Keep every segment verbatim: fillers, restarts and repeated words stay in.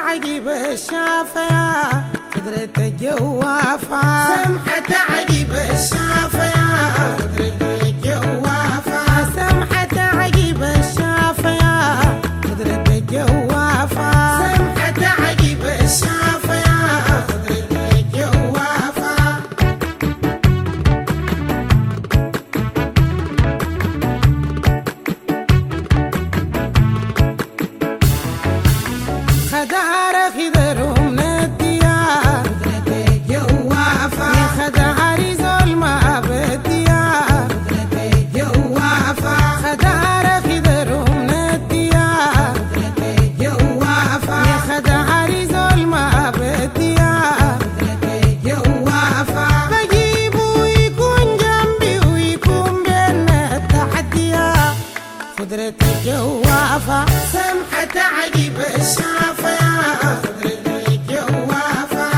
عقب الشافية قدرة الجوافة، سمحة عقب الشافية قدرة الجوافة، سمحة عقب الشافية قدرة الجوافة، سمحة عقب الشافية قدرة الجوافة. خدار خضر من الديار قدرة الجوافة، خدار ظلمة بالديار قدرة الجوافة، خدار خضر من الديار قدرة الجوافة، خدار ظلمة بالديار قدرة الجوافة. بجيبه يكون جنبي ويكون بيننا التحديات قدرة الجوافة، سمحة عقب الشافية قدرة الجوافة،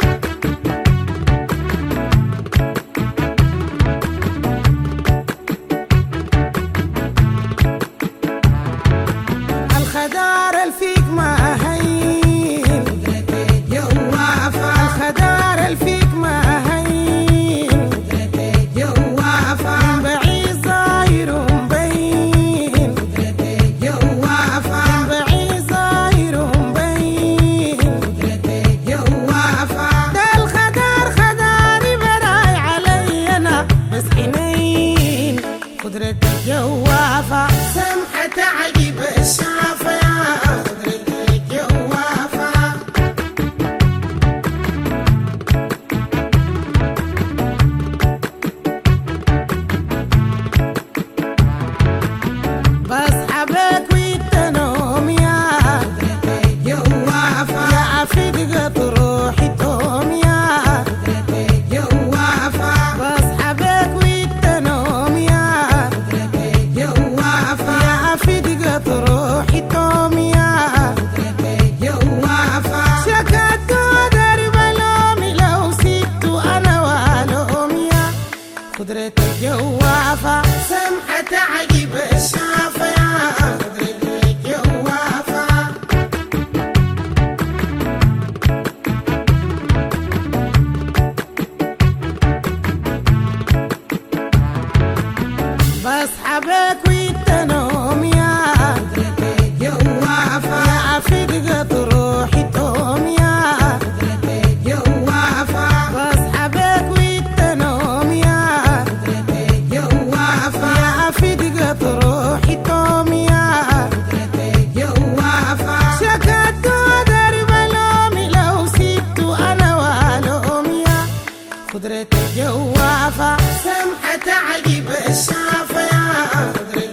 الخدار الفيك ما هين قدرة الجوافة، الخدار الفيك ما هين قدرة الجوافة، بعيد ظاهر مبين قدرة الجوافة، بعيد ظاهر مبين قدرة الجوافة. ده الخدار خداري براي علي انا بس حنين قدرة الجوافة، سمحة عقب الشافية قدرة الجوافة، بسحبك ويتنوم يا قدرة الجوافة، يا عفيد روحي توم يا قدرة الجوافة، بسحبك ويتنوم يا قدرة الجوافة، يا عفيد روحي توم يا قدرة الجوافة. شكت درب لومي لو سبت انا والوم يا قدرة الجوافة، سمحة عقب الشافية قدرة الجوافة، بسحبك ويتنوم يا قدرة الجوافة، يا عفيد روحي توم يا قدرة الجوافة، بسحبك ويتنوم يا قدرة الجوافة، يا عفيد روحي توم يا قدرة الجوافة. شكت درب لومي لو سبت انا والوم يا قدرة الجوافة، سمحة عقب الشافية قدرة